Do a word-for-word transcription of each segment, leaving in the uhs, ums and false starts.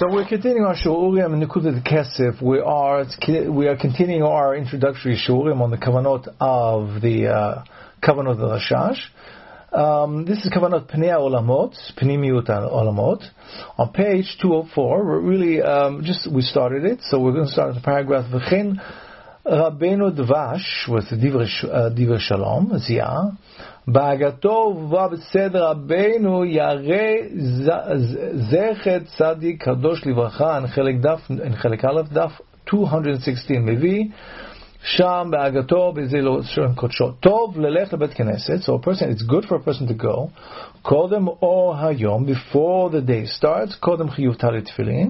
So we're continuing our Shurim in Nekudat Kesef. We are we are continuing our introductory Shurim on the Kavanot of the uh, Kavanot of the Rashash. Um, this is Kavanot Pnei Olamot, Pnimiyut Olamot. On page two oh four, we're really um, just we started it, so we're going to start at the paragraph V'chein Rabbeinu Dvash with Divrei Shalom Ziyah. בהגתו ובא בסדר רבנו ירא זכר צדיק קדוש לברכה, in חלק דף, in חלק א' דף two sixteen מביא שם בהגתו בזה לא שם קודשו טוב ללך לבית כנסת. So a person, it's good for a person to go קודם אור היום, before the day starts, קודם חיוב טלית תפילין,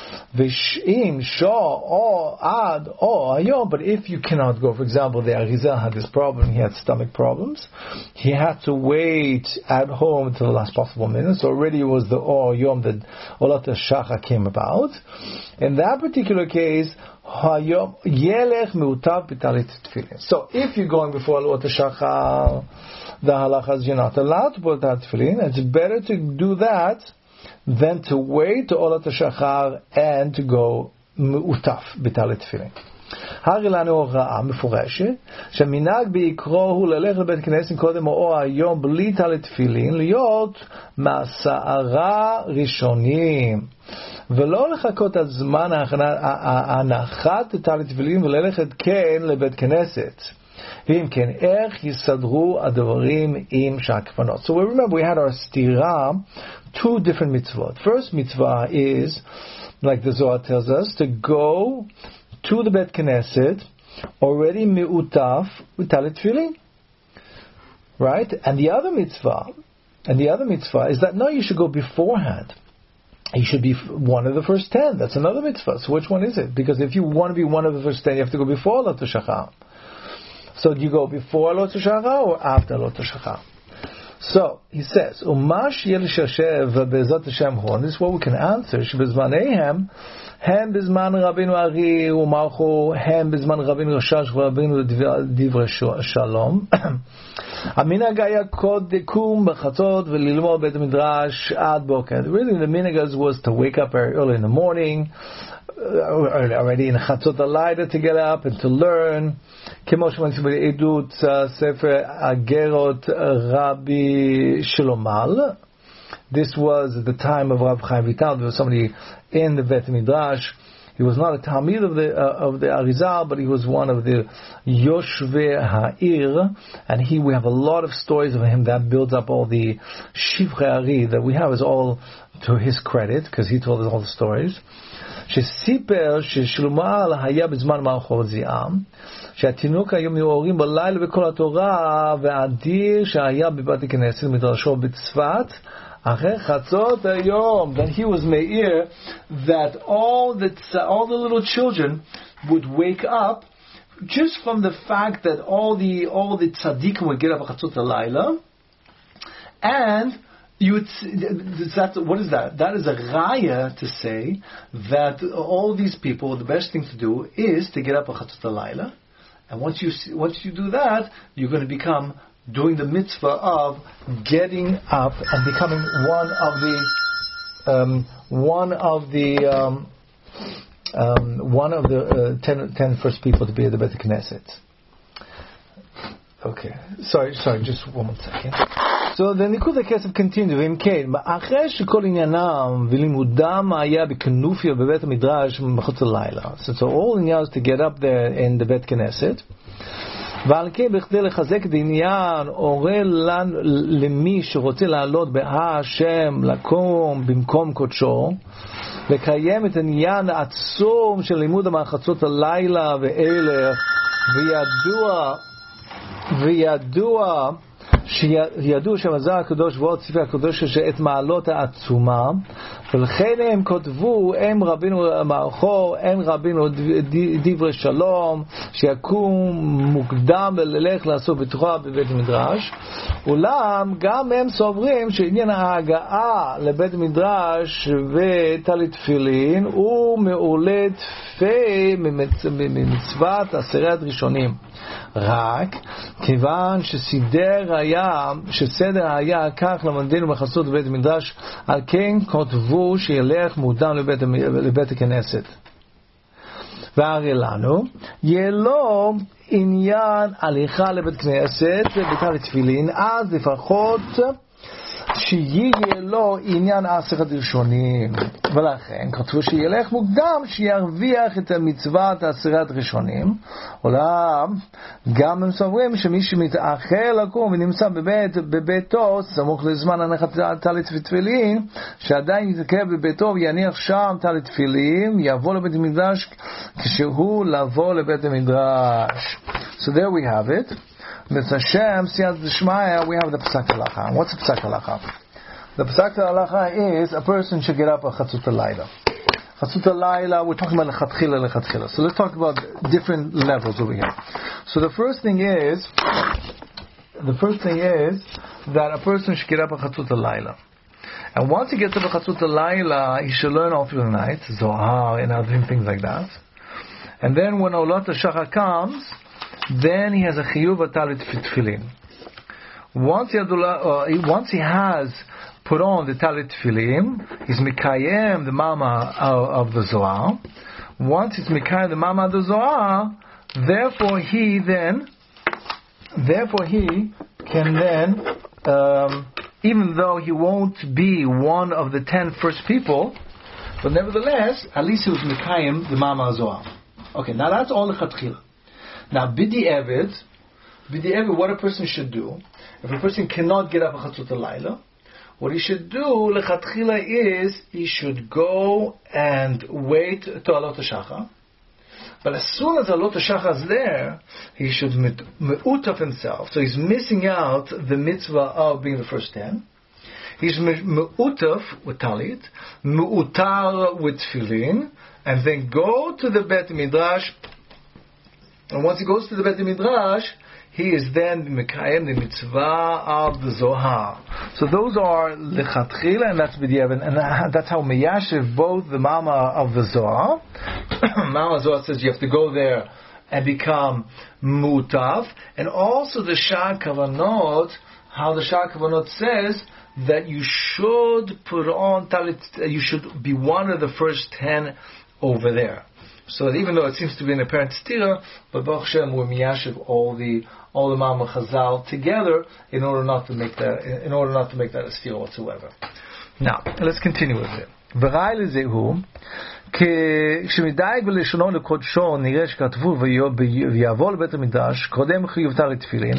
ואם שעה או עד אור היום. But if you cannot go, for example, the Arizal had this problem, he had stomach problems, he had to wait at home until the last possible minute, so already it was the Or Yom that Olat HaShachar came about. In that particular case, Hayom Yelech Meutav B'Talit Tefillin. So if you're going before Olat HaShachar, the halachas, you're not allowed to put that tefillin. It's better to do that than to wait to Olat HaShachar and to go Meutaf B'Talit Tefillin. הרי לנו הוראה מפורשת שהמנהג בעיקרו הוא ללכת לבית כנסת קודם אור היום בלי טלית תפילין, להיות מעשרה ראשונים ולא לחכות עד זמן ההנחת טלית תפילין וללכת כן לבית כנסת. ואם כן, איך יסדרו הדברים עם שאר הכוונות? So we remember we had our stira, two different mitzvot. First mitzvah is, like the Zohar tells us, to go to the Bet Knesset already me'utaf with talit tefillin, right? And the other mitzvah, and the other mitzvah is that no, you should go beforehand. You should be one of the first ten. That's another mitzvah. So which one is it? Because if you want to be one of the first ten, you have to go before Lot HaShachar. So do you go before Lot HaShachar or after Lot HaShachar? So he says, "Umash yelishashev be'ezat Hashem hon." This is what we can answer. Shebezmaneihem hem bezman Rabbeinu Ari u'malchu hem bezman Rabbeinu Rashash v'Rabbeinu Divrei Shalom. Aminag haya kod kum b'chatzot v'lilmod beit midrash ad boker. Really, the minhag was to wake up very early in the morning, already in Chatzot Halayla, to get up and to learn. כמו שמנסיב בעדות ספר אגרות Rabbi Shlomal. This was at the time of Rav Chaim Vital. There was somebody in the Bet Midrash. He was not a Talmid of the uh, of the Arizal, but he was one of the Yoshvei Ha'ir, and he we have a lot of stories of him that builds up all the Shivchei Ari that we have is all to his credit because he told us all the stories. שסיפר ששלומל היה בזמן מערכות זיעה, שהתינוק היו מעורים בלילה בכל התורה, והאדיר שהיה בבית הכנסת מדרשו בצפת, אחרי חצות היום. That he was meir, that all the, all the little children would wake up just from the fact that all the all the tzaddikim would get up at chatzot halayla, and You would, that's, what is that? That is a raya to say that all these people, the best thing to do is to get up a chatzot halayla, and once you once you do that, you're going to become doing the mitzvah of getting up and becoming one of the um, one of the um, um, one of the uh, ten, ten first people to be at the Beit Knesset. Okay, sorry, sorry, just one more second. So the Nikudat Kesef continues, ואם כן, אחרי שכל עניינם ולימודם היה בכנופיה בבית המדרש מחוץ ללילה. So, so all עניין is to get up there in the בית כנסת. ועל כן, בכדי לחזק את העניין, הורה למי שרוצה לעלות בהשם לקום במקום קודשו, לקיים את העניין העצום של לימוד המחצות הלילה ואילך, וידוע, וידוע, שידעו שמזר הקדוש ועוד ספר הקדוש שאת מעלות העצומה, ולכן הם כותבו, הם רבינו מערכו, הם רבינו דברי שלום, שיקום מוקדם וללך לעשות בתורה בבית המדרש. אולם גם הם סוברים שעניין ההגעה לבית המדרש וטלית תפילין הוא מעולה תפי ממצוות עשרת ראשונים. רק כיוון שסידר היה היה, שסדר היה כך למדנו בחסות בבית המדרש, על כן כותבו שילך מודם לבית, לבית הכנסת. והרי לנו, יהיה לו עניין הליכה לבית כנסת, בטל תפילין, אז לפחות שיהיה לו עניין עשרת ראשונים. ולכן כתבו שילך מוקדם, שירוויח את מצוות עשרת ראשונים. אולם גם הם סוברים שמי שמתאחר לקום ונמצא בבית, בביתו סמוך לזמן הנחת טלית ותפילין, שעדיין יתעכב בביתו ויניח שם טלית תפילין, יבוא לבית המדרש כשהוא לבוא לבית המדרש. So there we have it. Mitzvah Hashem, Siyat D'Shmaya, we have the Psak Halacha. What's the Psak Halacha? The Psak Halacha is a person should get up at Chatzut Halayla. Chatzut Halayla, we're talking about Lechatchila, Lechatchila. So let's talk about different levels over here. So the first thing is, the first thing is that a person should get up at Chatzut Halayla. And once he gets up at Chatzut Halayla, he should learn all through the night, Zohar and other things like that. And then when Olat HaShachar comes, then he has a chiyuv talit tefillin. Once he, uh, once he has put on the talit tefillin, he's mikayem the mama of, of the Zohar. Once he's mikayem the mama of the Zohar, therefore he then, therefore he can then, um, even though he won't be one of the ten first people, but nevertheless, at least he was mikayem the mama of Zohar. Okay, now that's all the chatchila. Now, bidi evid, bidi evid, what a person should do, if a person cannot get up at Chatzut Halayla, what he should do, lechatchila, is he should go and wait to Alot HaShachar. But as soon as Alot HaShachar is there, he should me'utaf himself. So he's missing out the mitzvah of being the first ten. He's me'utaf with talit, me'utar with tefillin, and then go to the Bet Midrash. And once he goes to the Bet Midrash, he is then Mekayem the mitzvah of the Zohar. So those are lechatchila, and that's b'diavad, and that's how meyashiv both the mama of the Zohar. Mama Zohar says you have to go there and become mutaf, and also the Sha'ar Kavanot, how the Sha'ar Kavanot says that you should put on talit, you should be one of the first ten over there. So even though it seems to be an apparent stira, but Baruch Hashem we're miyashiv all the all the Mama Chazal together in order not to make that in order not to make that a stira whatsoever. Now let's continue with it. V'rai lezehu כשמדייק בלשונו לקודשו נראה שכתבו ויבוא לבית המקדש קודם חיובתה לתפילין,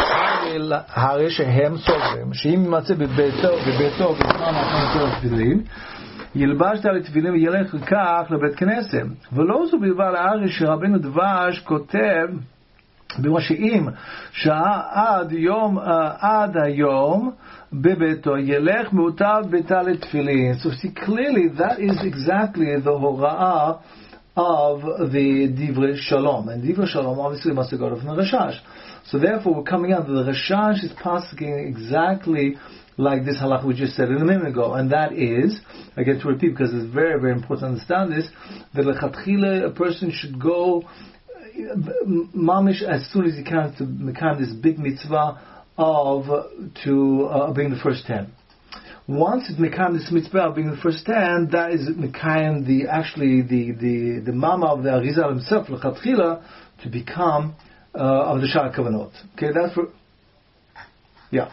הרי שהם סוברים שאם יימצא בביתו בביתו בזמן האחרון לתפילין ילבש טלית תפילין וילך כך לבית כנסת. ולא זו בלבד, הרי שרבנו דבש כותב במה שאם שעה עד יום עד היום בביתו ילך מעוטב בטלית תפילין. So see clearly that is exactly the הוראה of the Divrei Shalom, and Divrei Shalom obviously must have got it from the Rashash. So therefore we're coming out that the Rashash is passing exactly like this halach we just said in a minute ago, and that is, I get to repeat because it's very, very important to understand this, that lechatchila, a person should go mamish as soon as he can to make this big mitzvah of to uh, being the first ten. Once it's mekayim this mitzvah of being the first ten, that is mekayim the actually the the the mama of the Arizal himself lechatchila to become uh, of the Sha'ar Kavanot. Okay, that's for yeah.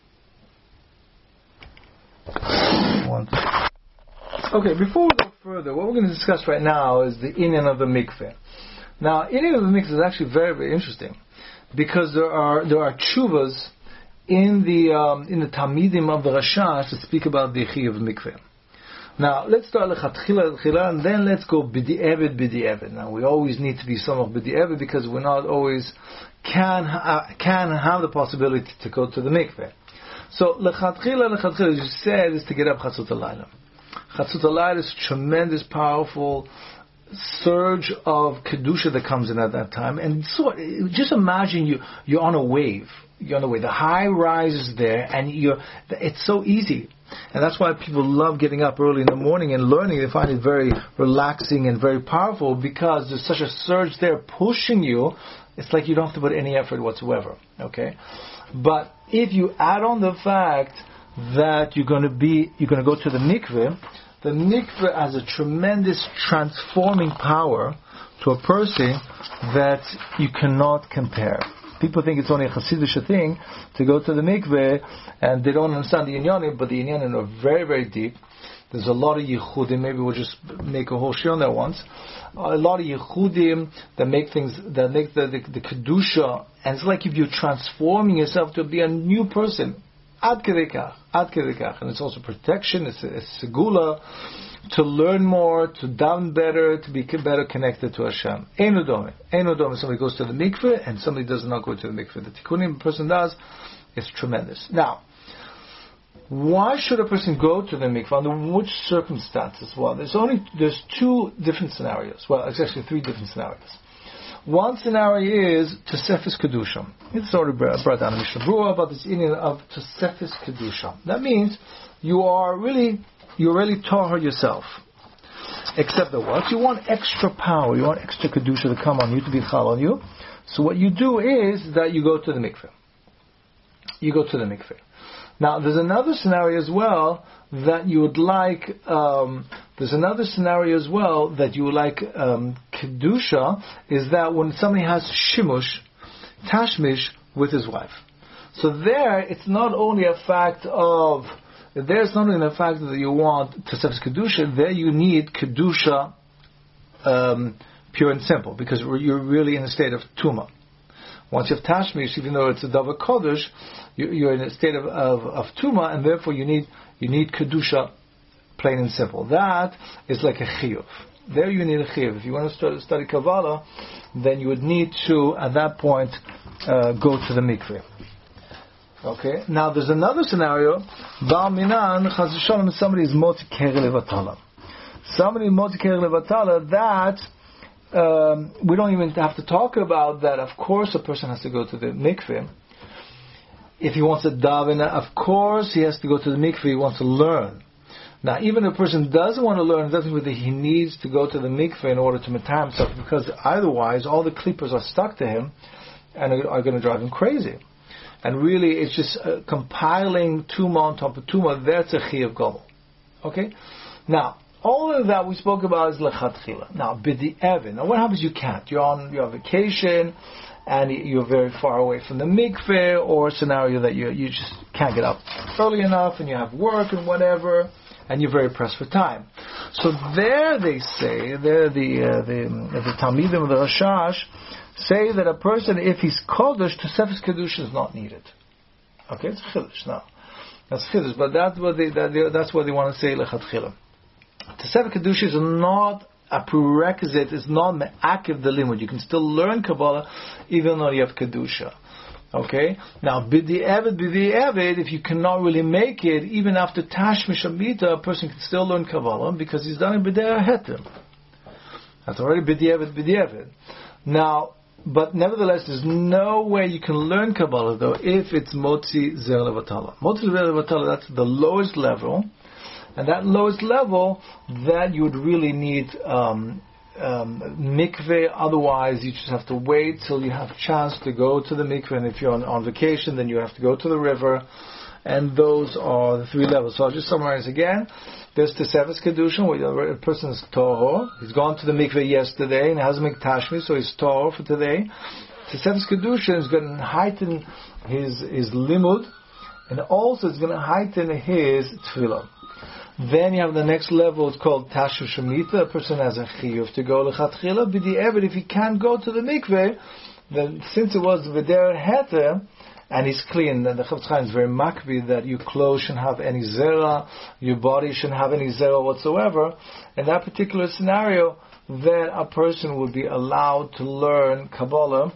Okay, before we go further, what we're going to discuss right now is the inyan of the mikveh. Now, inyan of the mikveh is actually very, very interesting because there are there are tshuvas in the um, in the Talmidim of the Rashash to speak about the chiyuv of mikveh. Now, let's start lechatchila lechatchila, and then let's go b'di'evet b'di'evet. Now, we always need to be somewhat b'di'evet because we're not always can uh, can have the possibility to go to the mikveh. So, lechatchila, lechatchila, as you said, is to get up Chatzut Halayla. Chatzut Halayla is a tremendous, powerful surge of kedusha that comes in at that time. And so, just imagine you, you're on a wave. You're on a wave. The high rises there, and you're, it's so easy. And that's why people love getting up early in the morning and learning. They find it very relaxing and very powerful because there's such a surge there pushing you. It's like you don't have to put any effort whatsoever. Okay? But if you add on the fact that you're going to be, you're going to go to the mikveh, the mikveh has a tremendous transforming power to a person that you cannot compare. People think it's only a Hasidic thing to go to the mikveh, and they don't understand the inyanim, but the inyanim are very, very deep. There's a lot of yichudim. Maybe we'll just make a whole show on that once. A lot of yichudim that make things, that make the, the, the kedusha, and it's like if you're transforming yourself to be a new person. Ad kedei kach, ad kedei kach. And it's also protection, it's a, it's a segula, to learn more, to daven better, to be better connected to Hashem. Einu dome. Einu dome. Somebody goes to the mikveh and somebody does not go to the mikveh. The tikkunim a person does is tremendous. Now, why should a person go to the mikveh? Under which circumstances? Well, there's only there's two different scenarios. Well, it's actually three different scenarios. One scenario is Tosefes Kedusha. It's already brought down in Mishnah Berurah about this Indian of Tosefes Kedusha. That means you are really You're really tahor yourself. Except that what? You want extra power. You want extra kedusha to come on you, to be chal on you. So what you do is that you go to the mikveh. You go to the mikveh. Now, there's another scenario as well that you would like, um, there's another scenario as well that you would like um, kedusha, is that when somebody has shimush, tashmish with his wife. So there, it's not only a fact of There's not only the fact that you want Tosefes Kedusha, there you need Kedusha um, pure and simple, because you're really in a state of Tuma. Once you have Tashmish, even though it's a Davar Kodesh, you're in a state of, of, of Tuma, and therefore you need you need Kedusha plain and simple. That is like a Chiyuv. There you need a Chiyuv. If you want to start, study Kabbalah, then you would need to, at that point, uh, go to the mikveh. Okay. Now there's another scenario. Ba'al minan chas v'shalom, somebody is motiker levatala. Somebody motiker levatala that um, we don't even have to talk about that. Of course, a person has to go to the mikveh. If he wants to daven, of course he has to go to the mikveh. He wants to learn. Now, even if a person doesn't want to learn, it doesn't mean that he needs to go to the mikveh in order to matar himself, because otherwise all the klippers are stuck to him and are, are going to drive him crazy. And really, it's just uh, compiling tuma on top of tuma. That's a chiyuv gobel. Okay? Now, all of that we spoke about is lechatchila. Now, b'di evin. Now, what happens? You can't. You're on you're on vacation, and you're very far away from the mikveh, or a scenario that you you just can't get up early enough, and you have work and whatever, and you're very pressed for time. So there they say, there the uh, the the Talmidim of the Rashash say that a person, if he's kodesh, Tosefes Kedusha is not needed. Okay, it's chiddush now. That's chiddush, but that's what they, that they that's what they want to say lechatchila. Tosefes Kedusha is not a prerequisite. It's not me'akiv the limud. You can still learn Kabbalah even though you have kedusha. Okay. Now, b'di eved, b'di eved, if you cannot really make it, even after tashmish amita, a person can still learn Kabbalah because he's done it b'dei heter. That's already b'di eved, b'di eved. Now. But nevertheless, there's no way you can learn Kabbalah, though, if it's Motzi Zer Levatala. Motzi Zer Levatala, that's the lowest level. And that lowest level, that you would really need um, um, mikveh. Otherwise, you just have to wait till you have a chance to go to the mikveh. And if you're on, on vacation, then you have to go to the river. And those are the three levels. So I'll just summarize again. There's Tosefes Kedusha, where a person is tahor. He's gone to the mikveh yesterday and hasn't made tashmi, so he's tahor for today. Tosefes Kedusha is going to heighten his his limud, and also it's going to heighten his tefillah. Then you have the next level. It's called Tashuv Shemitah. A person has a chiyuv to go lechatchila. B'di eved, if he can't go to the mikveh, then since it was v'der heter, and he's clean, and the Chofetz Chaim is very makbi that your clothes shouldn't have any zera, your body shouldn't have any zera whatsoever. In that particular scenario, then a person would be allowed to learn Kabbalah.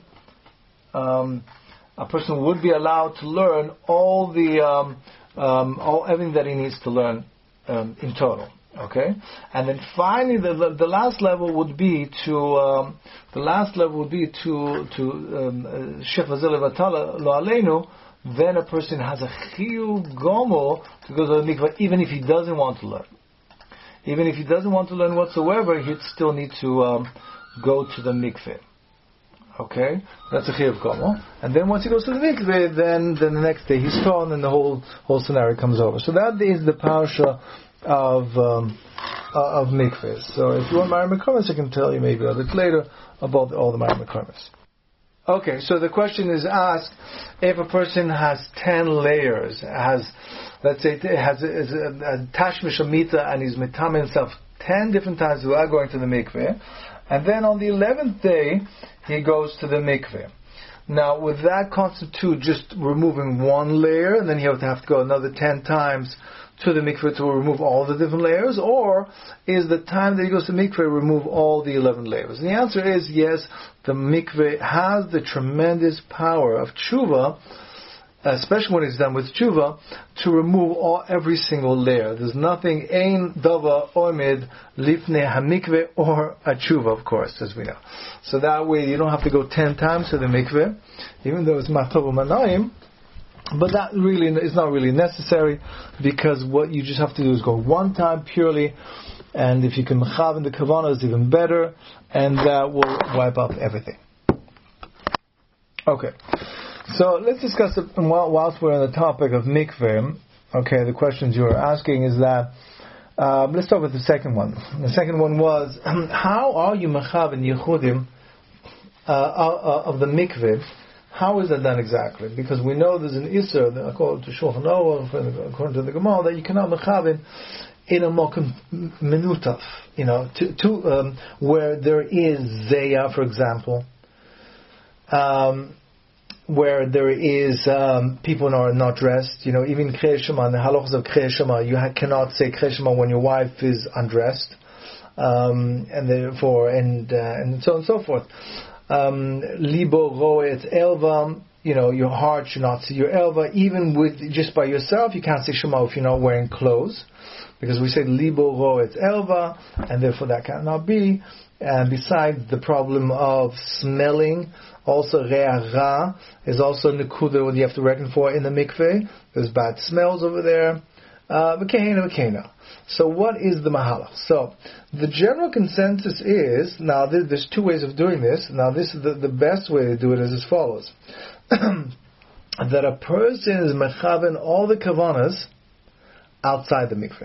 Um, a person would be allowed to learn all the um, um, all everything that he needs to learn um, in total. Okay, and then finally, the the, the last level would be to um, the last level would be to to Shefa Zeh Levatala Lo Aleinu, then a person has a chiyuv gomor to go to the mikveh, even if he doesn't want to learn. Even if he doesn't want to learn whatsoever, he'd still need to um, go to the mikveh. Okay, that's a chiyuv gomor. And then once he goes to the mikveh, then, then the next day he's torn, and the whole whole scenario comes over. So that is the parsha of um, uh, of mikvehs. So if you want Ma'ariv Mekormis, I can tell you maybe a little bit later about all the Ma'ariv Mekormis. Okay, so the question is asked: if a person has ten layers, has, let's say, has a, a, a tashmish amita, and he's mitame himself ten different times without going to the mikveh, and then on the eleventh day he goes to the mikveh. Now, would that constitute just removing one layer, and then he would have to go another ten times to the mikveh to remove all the different layers, or is the time that he goes to mikveh remove all the eleven layers? And the answer is yes, the mikveh has the tremendous power of tshuva, especially when it's done with tshuva, to remove all every single layer. There's nothing, ein dava omid lifnei hamikveh, or a tshuva, of course, as we know. So that way you don't have to go ten times to the mikveh, even though it's matov u'manayim. But that really is not really necessary, because what you just have to do is go one time purely, and if you can mechav in the kavanah, it's even better, and that will wipe out everything. Okay, so let's discuss it whilst we're on the topic of mikveh. Okay, the questions you were asking is that, uh, let's start with the second one. The second one was, how are you mechav in yichudim uh, of the mikveh? How is that done exactly? Because we know there's an Isser, according to Shulchan Aruch, according to the Gemara, that you cannot mechavin in a mokum minutaf, you know, to, to um, where there is zeya, for example, um, where there is um, people who are not dressed, you know, even Kriyat Shema, the halachas of Kriyat Shema, you ha- cannot say Kriyat Shema when your wife is undressed, um, and therefore, and uh, and so on and so forth. Libo roet elva, you know, your heart should not see your elva. Even with just by yourself, you can't say Shema if you're not wearing clothes, because we say libo roet elva, and therefore that cannot be. And besides the problem of smelling, also re'ah ra is also nekuda what you have to reckon for in the mikveh. There's bad smells over there. Uh, v'kehena v'kehena. So what is the mahalach? So the general consensus is, now there's two ways of doing this. Now this is the, the best way to do it is as follows. That a person is mechaven all the kavanas outside the mikveh.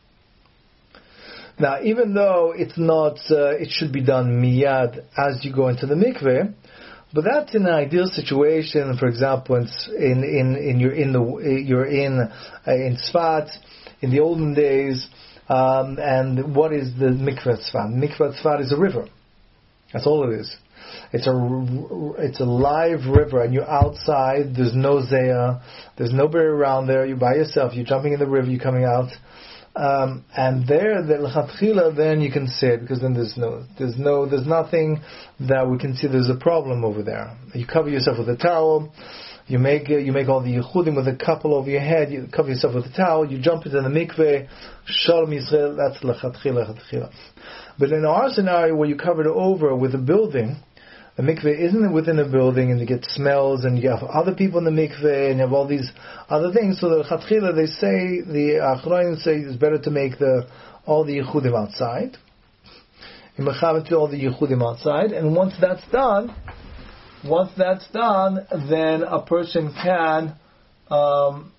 Now even though it's not, uh, it should be done miyad as you go into the mikveh, but that's in an ideal situation. For example, in in in you're in the you're in uh, in Tzfat in the olden days, um, and what is the mikveh Tzfat? Mikveh Tzfat is a river. That's all it is. It's a it's a live river, and you're outside. There's no zeya. There's nobody around there. You're by yourself. You're jumping in the river. You're coming out. Um, and there, the l'chatchila, then you can say it, because then there's no, there's no, there's nothing that we can see there's a problem over there. You cover yourself with a towel, you make you make all the yichudim with a couple over your head, you cover yourself with a towel, you jump into the mikveh, shalom Yisrael, that's l'chatchila, l'chatchila. But in our scenario where you cover it over with a building, the mikveh isn't within a building, and you get smells, and you have other people in the mikveh, and you have all these other things. So the chatchila, they say, the achronim say, it's better to make the all the yichudim outside. You mechav to all the yichudim outside, and once that's done, once that's done, then a person can. Um,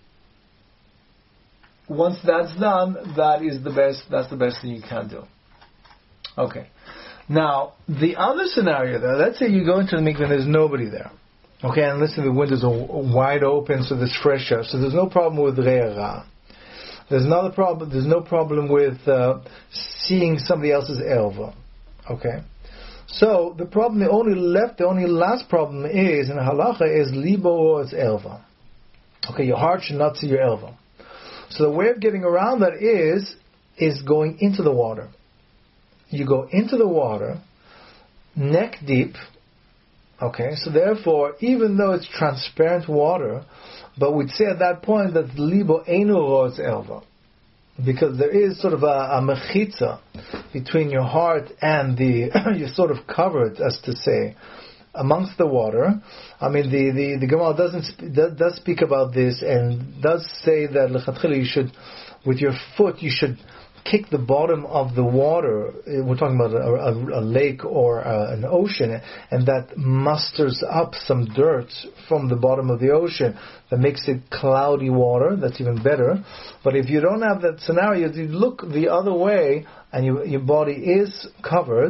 once that's done, that is the best. That's the best thing you can do. Okay. Now, the other scenario, though, let's say you go into the mikveh and there's nobody there. Okay, and listen, the windows are wide open, so there's fresh air. So there's no problem with re'ah ra. There's another problem. There's no problem with uh, seeing somebody else's elva. Okay, so the problem, the only left, the only last problem is in halacha is libo or its elva. Okay, your heart should not see your elva. So the way of getting around that is is going into the water. You go into the water, neck deep, okay, so therefore, even though it's transparent water, but we'd say at that point that libo einu ro'etz elva, because there is sort of a, a mechitza between your heart and the, you're sort of covered, as to say, amongst the water. I mean, the, the, the Gemara doesn't does, does speak about this and does say that lechatchila you should, with your foot, you should kick the bottom of the water. We're talking about a, a, a lake or a, an ocean, and that musters up some dirt from the bottom of the ocean that makes it cloudy water. That's even better. But if you don't have that scenario, you look the other way and you, your body is covered,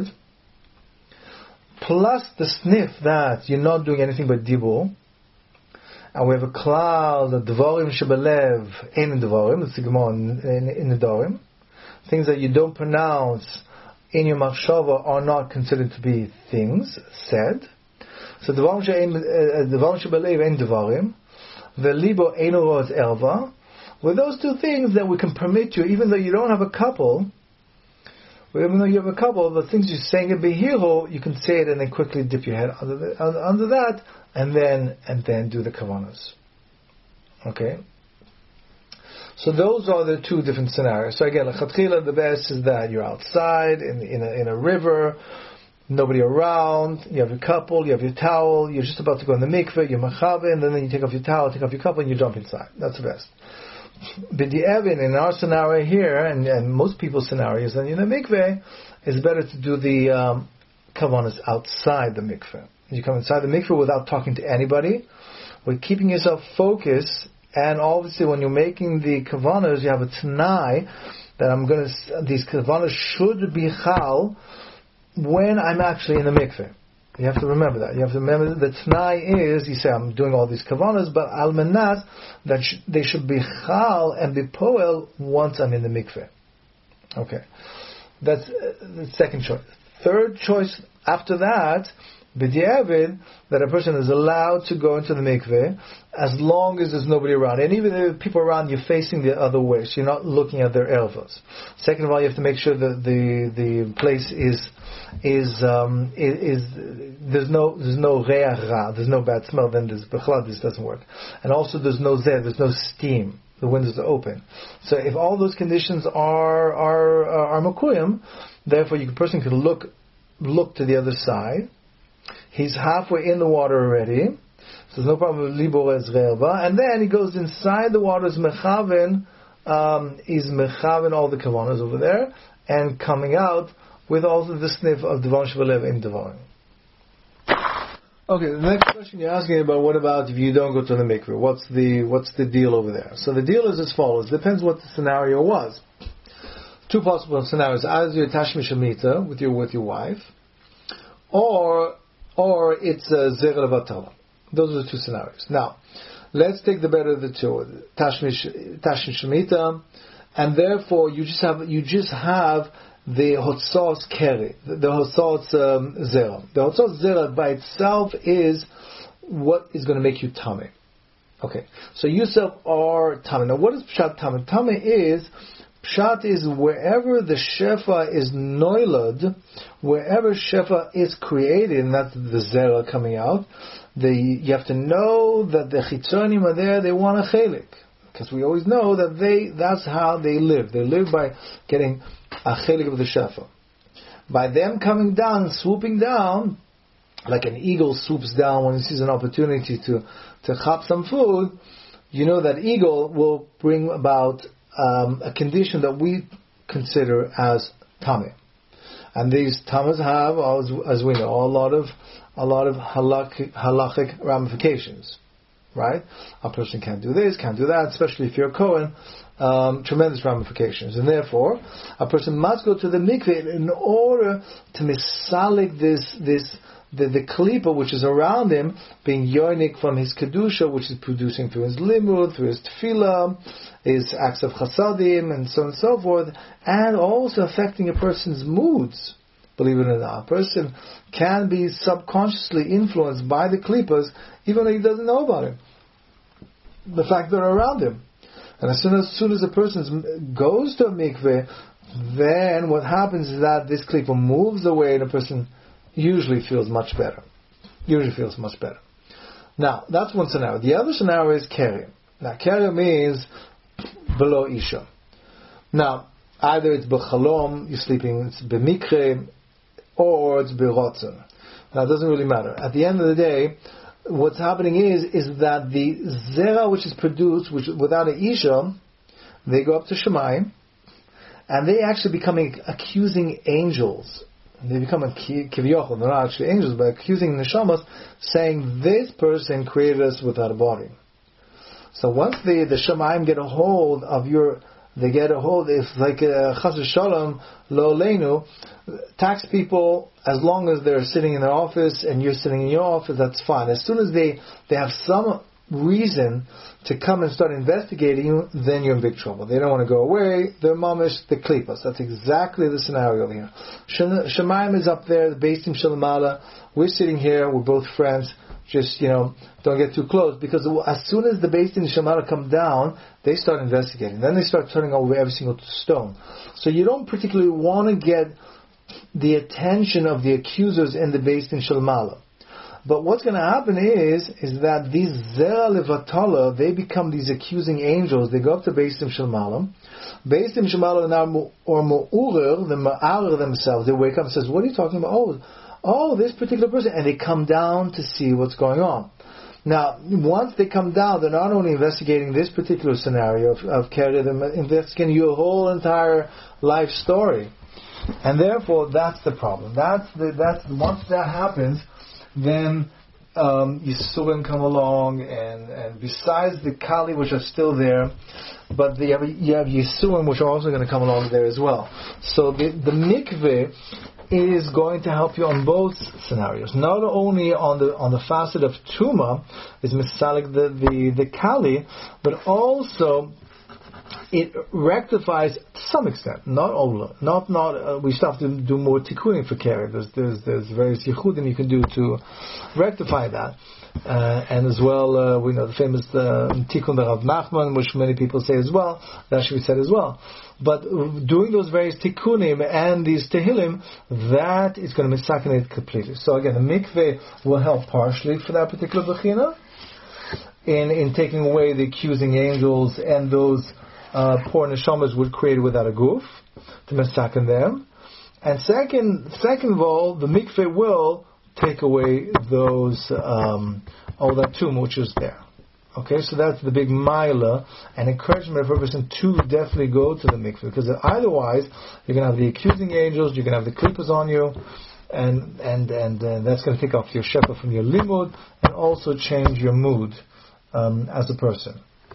plus the sniff that you're not doing anything but dibur, and we have a cloud of dvarim shebelev in dvarim, that's the Gemara in, in, in the Dorim. Things that you don't pronounce in your machshava are not considered to be things said. So dvarim shebelev in dvarim, velibo eino roz erva. With those two things that we can permit you, even though you don't have a couple, even though you have a couple, the things you're saying in behiro, you can say it and then quickly dip your head under, the, under that, and then and then do the kavanos. Okay. So those are the two different scenarios. So again, lechatchila, the best is that you're outside in in a, in a river, nobody around. You have your couple, you have your towel. You're just about to go in the mikveh. You're machave, and then you take off your towel, take off your couple, and you jump inside. That's the best. B'di'evin, in our scenario here, and, and most people's scenarios, then in the mikveh, it's better to do the um, kavanas outside the mikveh. You come inside the mikveh without talking to anybody, with keeping yourself focused, and obviously when you're making the kavanas, you have a t'nai that I'm going to. These kavanas should be chal when I'm actually in the mikveh. You have to remember that. You have to remember that the t'nai is, you say, I'm doing all these kavanas, but al manat, that sh- they should be chal and be poel once I'm in the mikveh. Okay. That's uh, the second choice. Third choice, after that, b'di'evid, that a person is allowed to go into the mikveh as long as there's nobody around. And even if people around, you're facing the other way, so you're not looking at their elvos. Second of all, you have to make sure that the, the place is is um, is, is there's no there's no reach ra, there's no bad smell, then there's bechlad, this doesn't work. And also there's no zeh, there's no steam. The windows are open. So if all those conditions are are are, are makuyim, therefore you person could look look to the other side. He's halfway in the water already, so there's no problem with libor ezrelba. And then he goes inside the water, is mechaven, um, is mechaven all the kavanas over there, and coming out with also the sniff of Devarim Shebelev in Devarim. Okay, the next question you're asking about, what about if you don't go to the mikveh? What's the what's the deal over there? So the deal is as follows. Depends what the scenario was. Two possible scenarios: either you're tashmi shamita with your with your wife, or or it's a zera levatala. Those are the two scenarios. Now, let's take the better of the two. Tashmi tashmi shamita, and therefore you just have you just have the hotzos keri, the, the hotzos um, zera. The hotzos zera by itself is what is going to make you tummy. Okay, so you yourself are tummy. Now, what is pshat tummy? Tummy is pshat is wherever the shefa is noilad, wherever shefa is created, and that's the zera coming out. The you have to know that the chitzonim are there. They want a chelik. Because we always know that they that's how they live. They live by getting a chelik of the shefa. By them coming down, swooping down, like an eagle swoops down when he sees an opportunity to, to chop some food, you know that eagle will bring about um, a condition that we consider as tameh. And these tamas have, as, as we know, a lot of a lot of halachic, halachic ramifications. Right? A person can't do this, can't do that, especially if you're a Kohen, um, tremendous ramifications. And therefore, a person must go to the mikveh in order to misalik this, this, the, the klipa which is around him, being yonik from his kedusha, which is producing through his limud, through his tefillah, his acts of chasadim, and so on and so forth, and also affecting a person's moods. Believe it or not, a person can be subconsciously influenced by the klipas, even though he doesn't know about it. The fact that they're around him. And as soon as, as soon as a person goes to a mikveh, then what happens is that this klipa moves away and a person usually feels much better. Usually feels much better. Now, that's one scenario. The other scenario is keri. Now, keri means below isha. Now, either it's b'chalom, you're sleeping, it's b'mikre, or it's b'rotzen. Now, it doesn't really matter. At the end of the day, what's happening is is that the zera which is produced, which without an isha, they go up to Shemayim, and they actually become accusing angels. They become a kivyochel. They're not actually angels, but accusing neshamas, saying this person created us without a body. So once the the Shemayim get a hold of your, they get a hold. It's like a chas v'shalom lo leinu. Tax people, as long as they're sitting in their office and you're sitting in your office, that's fine. As soon as they they have some reason to come and start investigating you, then you're in big trouble. They don't want to go away. They're mamish, the klipas. That's exactly the scenario here. Shemayim is up there, the Beis Din Shalamala. We're sitting here, we're both friends. Just, you know, don't get too close, because as soon as the Beis Din Shalamala come down, they start investigating. Then they start turning over every single stone. So you don't particularly want to get the attention of the accusers in the Beis Din Shalamala. But what's going to happen is, is that these Zera Levatala, they become these accusing angels. They go up to Beis Din Shalamala. Beis Din Shalamala now, or Mu'urer, the Ma'arer themselves, they wake up and says, what are you talking about? Oh, oh, this particular person. And they come down to see what's going on. Now, once they come down, they're not only investigating this particular scenario of, of Keri, they're investigating your whole entire life story. And therefore, that's the problem. That's the, that's, once that happens, then um, Yisurim come along, and, and besides the Kali, which are still there, but the, you have, you have Yisurim, which are also going to come along there as well. So the, the mikveh is going to help you on both scenarios. Not only on the on the facet of Tuma, is misalik the, the, the Kali, but also it rectifies to some extent, not all, not not. Uh, we still have to do more tikkunim for Keri. There's there's there's various yichudim you can do to rectify that, uh, and as well uh, we know the famous uh, tikkun Rav Nachman, which many people say as well. That should be said as well. But doing those various tikkunim and these tehillim, that is going to misaken it completely. So again, the mikveh will help partially for that particular bechina in in taking away the accusing angels and those Uh, poor neshamas would create without a goof to misaken them, and second, second of all, the mikveh will take away those um, all that tomb which is there. Okay, so that's the big milah and encouragement for a person to definitely go to the mikveh, because otherwise you're going to have the accusing angels, you're going to have the klippers on you, and and and uh, that's going to take off your shepherd from your limud and also change your mood um, as a person.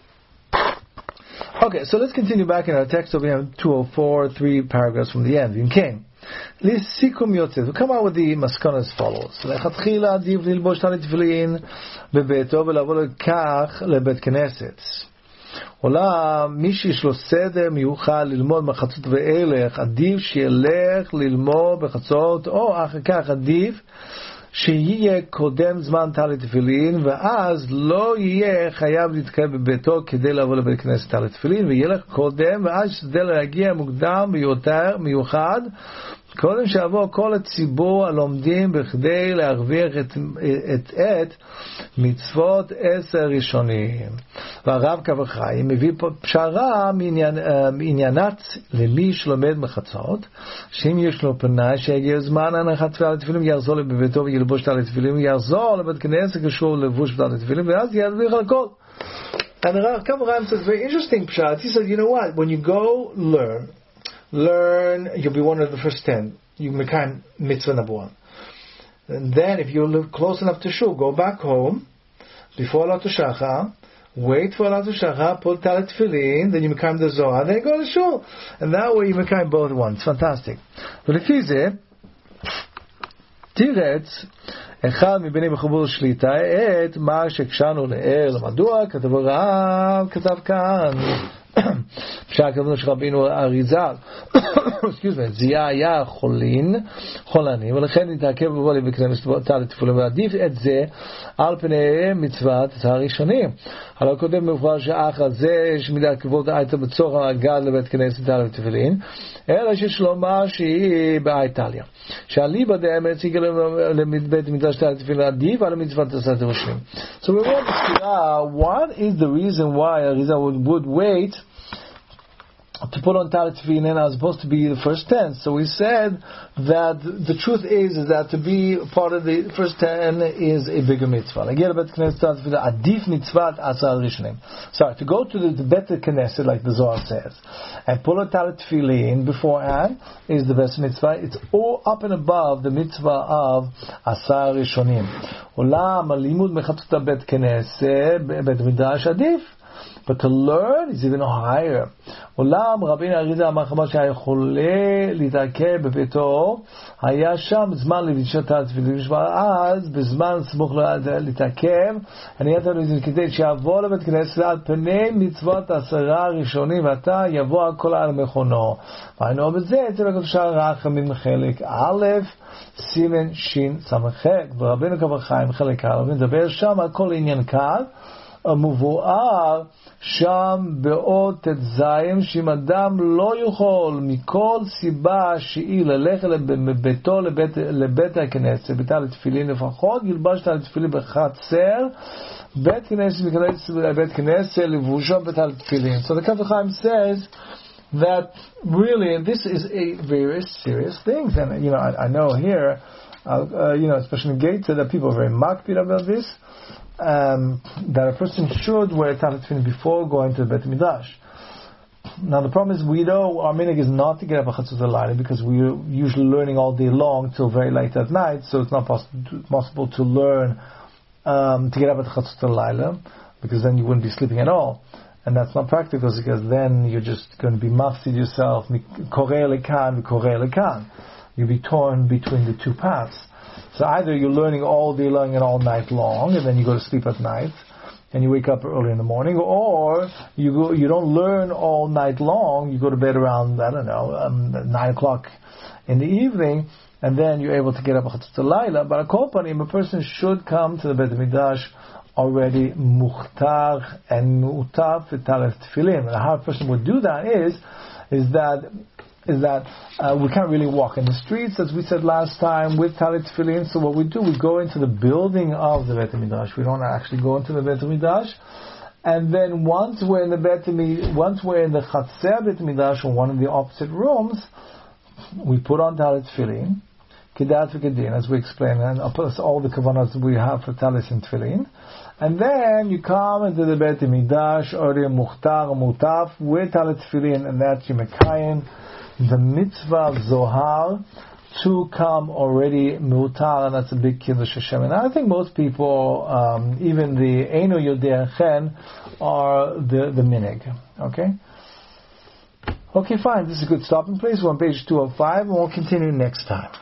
Okay, so let's continue back in our text. So we have two oh four, three paragraphs from the end. Okay. Lisikum yotzet. We come out with the maskana as follows. Lechatchila adiv lilbosh talit tefillin bebeto ולבוא לכך לבית כנסת. עולה מי שיש לו סדר מיוחד ללמוד בחצות ואילך, עדיף שילך ללמוד בחצות, או אחר כך עדיף שיהיה קודם זמן טלית תפילין, ואז לא יהיה חייב להתקיים בביתו כדי לבוא לבית כנסת טלית תפילין, וילך קודם, ואז שתדע להגיע מוקדם ביותר, מיוחד, קודם שעבור כל הציבור הלומדים בכדי להרוויח את, את, את מצוות עשר ראשונים. והרב קו החיים מביא פה פשרה מעניין, מעניינת למי שלומד מחצות, שאם יש לו פנאי שיגיע זמן הנחת תפילת תפילין, יחזור לביתו וילבוש תפילת תפילין, ויחזור לבית כנסת קשור לבוש תפילת תפילין, ואז ירוויח הכל. And the Rav Kav HaChaim says very interesting pshat. He said, you know what, when you go learn, learn, you'll be one of the first ten. You mekayim mitzvah number one. And then if you live close enough to shul, go back home before Alat Shacha, wait for Alat Shacha, put talit tefillin, then you mekayim the zohar, then you go to shul. And that way you mekayim both at once. Fantastic. But if he's there, תירץ אחד מביני בחבור שליטה את מה שקשרנו לעיל. מדוע? כתב הרב כתב כאן אפשר כתבנו שרבינו אריזל זיהה היה חולין חולני, ולכן נתעכב בבוא לבקרמס תלת תפולים, ועדיף את זה על פני מצוות הראשונים. הלא קודם מפורש שאחר זה שמידת כבוד הייתה בצורך הגל לבית כנסת תלת תפילין, אלא ששלומה שהיא באיטליה, שהליבה דאמת הציגה לבית מקדש תלת תפילין עדיף על מצוות עשרת הראשונים. So we want to figure out what is the reason why Arizal would, would wait to put on talit tefillin are supposed to be the first ten. So we said that the truth is, is that to be part of the first ten is a bigger mitzvah. Adif mitzvat asar rishonim. Sorry, to go to the, the better knesset, like the Zohar says, and pull on talit tefillin beforehand is the best mitzvah. It's all up and above the mitzvah of asar rishonim. Olam alimud mechatut bet knesset bet midrash adif. But to learn is even higher. עולם רבינו אריזה אמר חבל שהיה חולה להתעכב בביתו, היה שם זמן לבישת התפילין, אז בזמן סמוך להתעכב, אני ידע לו כדי שיבוא לבית כנסת על פני מצוות עשרה ראשונים, ואתה יבוא הכל על מכונו. והיינו בזה, אצל הקדושה רחמים חלק א', סימן שין סמ"ח, ורבינו קבר חיים חלק א', מדבר שם על כל עניין קל, המבואר שם בעוד תזיים שאם אדם לא יכול מכל סיבה שהיא ללכת מביתו לבית, לבית הכנסת, ביתה לתפילין לפחות, ילבש את התפילין בחצר בית כנסת, בית כנסת לבושו ביתה לתפילין. So the Kaf Chaim says that really this is a very serious thing, and you know I, I know here uh, uh, you know especially in Gaita that people are very makpid about this. Um, that a person should wear talit tefillin before going to the Beit Midrash. Now the problem is we know our minhag is not to get up a chatzot halayla because we're usually learning all day long till very late at night, so it's not poss- possible to learn um, to get up at chatzot halayla because then you wouldn't be sleeping at all, and that's not practical because then you're just going to be mafsid yourself, koreh lekan, koreh lekan. You'll be torn between the two paths. So either you're learning all day long and all night long, and then you go to sleep at night, and you wake up early in the morning, or you go, you don't learn all night long, you go to bed around, I don't know, um, nine o'clock in the evening, and then you're able to get up Chatzot Halayla. But a kol panim, a person should come to the Beit HaMikdash already muchtar and mu'taf v'talit tefillin. And how a person would do that is, is that is that uh, we can't really walk in the streets, as we said last time, with talit tefillin. So what we do, we go into the building of the Beit HaMikdash. We don't actually go into the Beit HaMikdash. And then once we're in the Beit HaMikdash, once we're in the Chatzer Beit HaMikdash, or one of the opposite rooms, we put on talit tefillin, kedat v'kedin, as we explained, and plus all the kavanahs we have for talit and tefillin. And then you come into the Beit HaMikdash, already muchtar, mutaf, with talit tefillin, and that's your mekayim, the mitzvah of Zohar to come already mutar, and that's a big kiddush Hashem. And I think most people, um, even the Eino Yodei Chen, are the the minhag. Okay, okay, fine. This is a good stopping place. We're on page two oh five, and we'll continue next time.